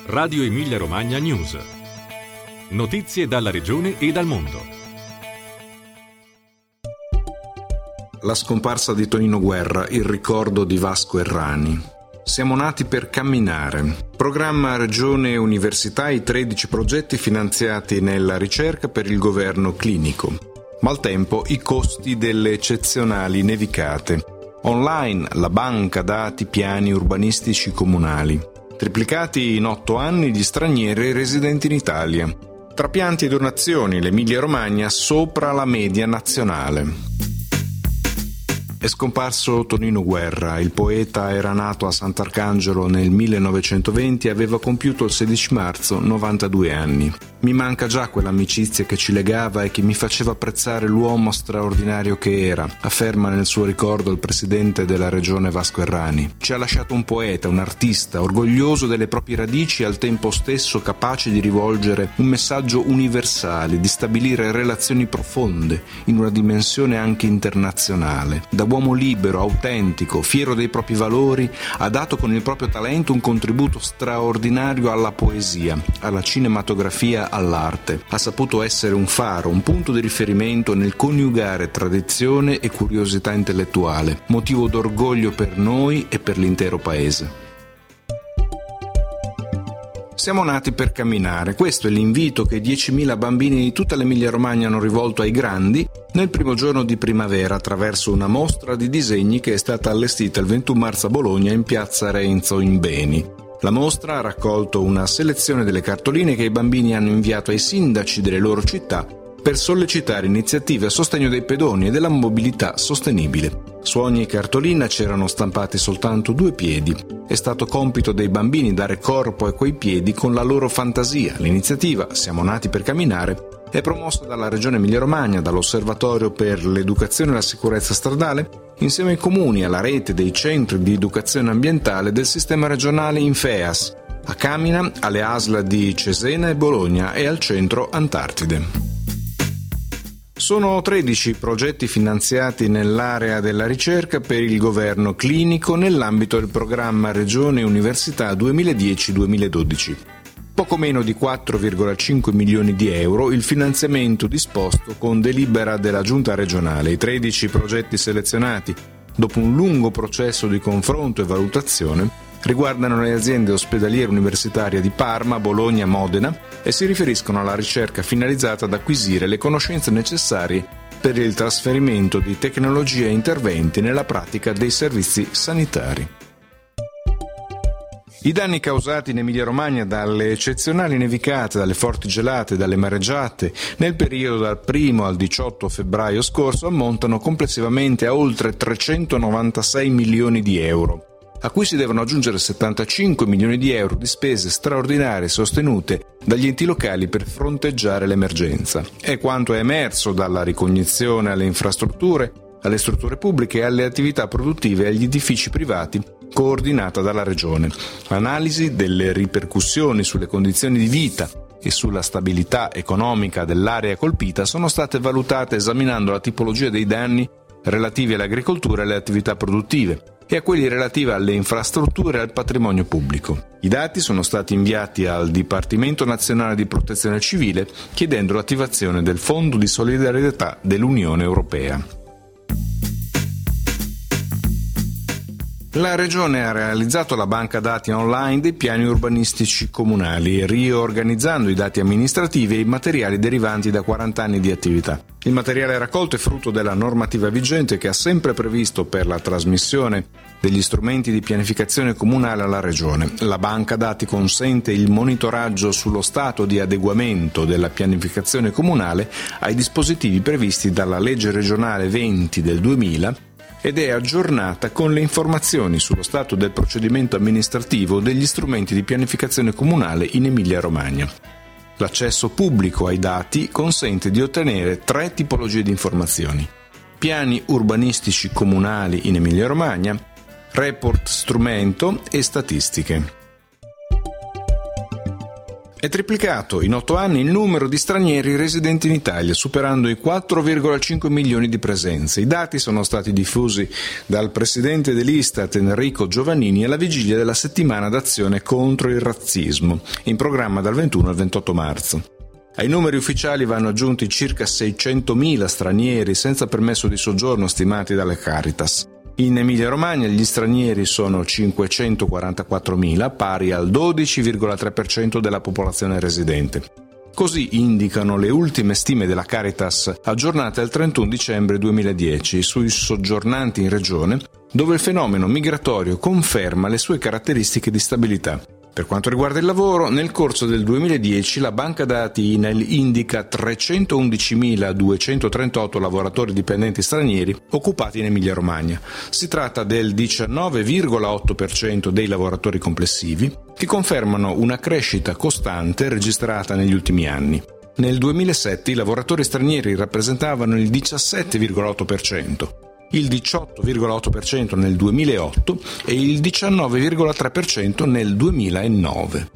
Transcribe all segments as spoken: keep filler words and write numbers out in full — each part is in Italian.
Radio Emilia Romagna News. Notizie dalla regione e dal mondo. La scomparsa di Tonino Guerra, il ricordo di Vasco Errani. Siamo nati per camminare. Programma Regione e Università i tredici progetti finanziati nella ricerca per il governo clinico. Maltempo i costi delle eccezionali nevicate. Online la banca dati piani urbanistici comunali. Triplicati in otto anni gli stranieri residenti in Italia. Trapianti e donazioni, l'Emilia Romagna sopra la media nazionale. È scomparso Tonino Guerra. Il poeta era nato a Sant'Arcangelo nel millenovecentoventi e aveva compiuto il sedici marzo novantadue anni. Mi manca già quell'amicizia che ci legava e che mi faceva apprezzare l'uomo straordinario che era, afferma nel suo ricordo il presidente della regione Vasco Errani. Ci ha lasciato un poeta, un artista, orgoglioso delle proprie radici e al tempo stesso capace di rivolgere un messaggio universale, di stabilire relazioni profonde in una dimensione anche internazionale. Da uomo libero, autentico, fiero dei propri valori, ha dato con il proprio talento un contributo straordinario alla poesia, alla cinematografia, all'arte. Ha saputo essere un faro, un punto di riferimento nel coniugare tradizione e curiosità intellettuale, motivo d'orgoglio per noi e per l'intero paese. Siamo nati per camminare. Questo è l'invito che diecimila bambini di tutta l'Emilia Romagna hanno rivolto ai grandi nel primo giorno di primavera attraverso una mostra di disegni che è stata allestita il ventuno marzo a Bologna in piazza Renzo in Beni. La mostra ha raccolto una selezione delle cartoline che i bambini hanno inviato ai sindaci delle loro città per sollecitare iniziative a sostegno dei pedoni e della mobilità sostenibile. Su ogni cartolina c'erano stampati soltanto due piedi. È stato compito dei bambini dare corpo a quei piedi con la loro fantasia. L'iniziativa Siamo nati per camminare è promossa dalla Regione Emilia-Romagna, dall'Osservatorio per l'Educazione e la Sicurezza Stradale, insieme ai comuni e alla rete dei centri di educazione ambientale del sistema regionale Infeas, a Camina, alle A S L di Cesena e Bologna e al centro Antartide. Sono tredici progetti finanziati nell'area della ricerca per il governo clinico nell'ambito del programma Regione e Università duemiladieci duemiladodici. Poco meno di quattro virgola cinque milioni di euro il finanziamento disposto con delibera della Giunta regionale. I tredici progetti selezionati, dopo un lungo processo di confronto e valutazione, riguardano le aziende ospedaliere universitarie di Parma, Bologna e Modena e si riferiscono alla ricerca finalizzata ad acquisire le conoscenze necessarie per il trasferimento di tecnologie e interventi nella pratica dei servizi sanitari. I danni causati in Emilia-Romagna dalle eccezionali nevicate, dalle forti gelate e dalle mareggiate nel periodo dal primo al diciotto febbraio scorso ammontano complessivamente a oltre trecentonovantasei milioni di euro, a cui si devono aggiungere settantacinque milioni di euro di spese straordinarie sostenute dagli enti locali per fronteggiare l'emergenza. È quanto è emerso dalla ricognizione alle infrastrutture, alle strutture pubbliche e alle attività produttive e agli edifici privati coordinata dalla Regione. L'analisi delle ripercussioni sulle condizioni di vita e sulla stabilità economica dell'area colpita sono state valutate esaminando la tipologia dei danni relativi all'agricoltura e alle attività produttive e a quelli relativi alle infrastrutture e al patrimonio pubblico. I dati sono stati inviati al Dipartimento Nazionale di Protezione Civile chiedendo l'attivazione del Fondo di solidarietà dell'Unione Europea. La Regione ha realizzato la banca dati online dei piani urbanistici comunali, riorganizzando i dati amministrativi e i materiali derivanti da quaranta anni di attività. Il materiale raccolto è frutto della normativa vigente che ha sempre previsto per la trasmissione degli strumenti di pianificazione comunale alla Regione. La banca dati consente il monitoraggio sullo stato di adeguamento della pianificazione comunale ai dispositivi previsti dalla legge regionale venti del duemila ed è aggiornata con le informazioni sullo stato del procedimento amministrativo degli strumenti di pianificazione comunale in Emilia-Romagna. L'accesso pubblico ai dati consente di ottenere tre tipologie di informazioni: piani urbanistici comunali in Emilia-Romagna, report strumento e statistiche. È triplicato in otto anni il numero di stranieri residenti in Italia, superando i quattro virgola cinque milioni di presenze. I dati sono stati diffusi dal presidente dell'Istat Enrico Giovannini alla vigilia della settimana d'azione contro il razzismo, in programma dal ventuno al ventotto marzo. Ai numeri ufficiali vanno aggiunti circa seicentomila stranieri senza permesso di soggiorno stimati dalle Caritas. In Emilia-Romagna gli stranieri sono cinquecentoquarantaquattromila, pari al dodici virgola tre per cento della popolazione residente. Così indicano le ultime stime della Caritas aggiornate al trentuno dicembre duemiladieci sui soggiornanti in regione, dove il fenomeno migratorio conferma le sue caratteristiche di stabilità. Per quanto riguarda il lavoro, nel corso del duemiladieci la banca dati I N E L indica trecentoundicimiladuecentotrentotto lavoratori dipendenti stranieri occupati in Emilia-Romagna. Si tratta del diciannove virgola otto per cento dei lavoratori complessivi, che confermano una crescita costante registrata negli ultimi anni. Nel duemilasette i lavoratori stranieri rappresentavano il diciassette virgola otto per cento. Il diciotto virgola otto per cento nel duemilaotto e il diciannove virgola tre per cento nel duemilanove.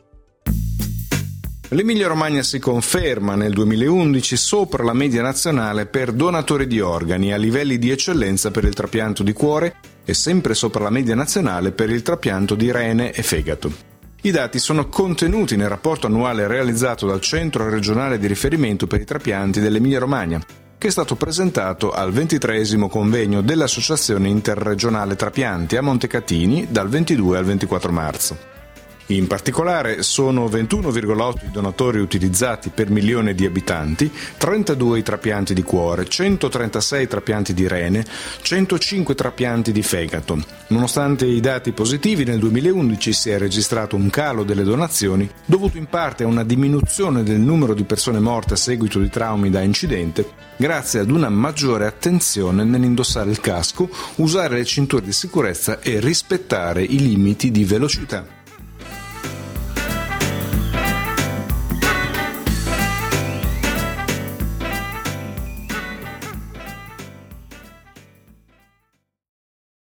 L'Emilia-Romagna si conferma nel duemilaundici sopra la media nazionale per donatori di organi a livelli di eccellenza per il trapianto di cuore e sempre sopra la media nazionale per il trapianto di rene e fegato. I dati sono contenuti nel rapporto annuale realizzato dal Centro regionale di riferimento per i trapianti dell'Emilia-Romagna, che è stato presentato al ventitreesimo convegno dell'Associazione Interregionale Trapianti a Montecatini dal ventidue al ventiquattro marzo. In particolare sono ventuno virgola otto i donatori utilizzati per milione di abitanti, trentadue i trapianti di cuore, centotrentasei trapianti di rene, centocinque trapianti di fegato. Nonostante i dati positivi, nel duemilaundici si è registrato un calo delle donazioni dovuto in parte a una diminuzione del numero di persone morte a seguito di traumi da incidente, grazie ad una maggiore attenzione nell'indossare il casco, usare le cinture di sicurezza e rispettare i limiti di velocità.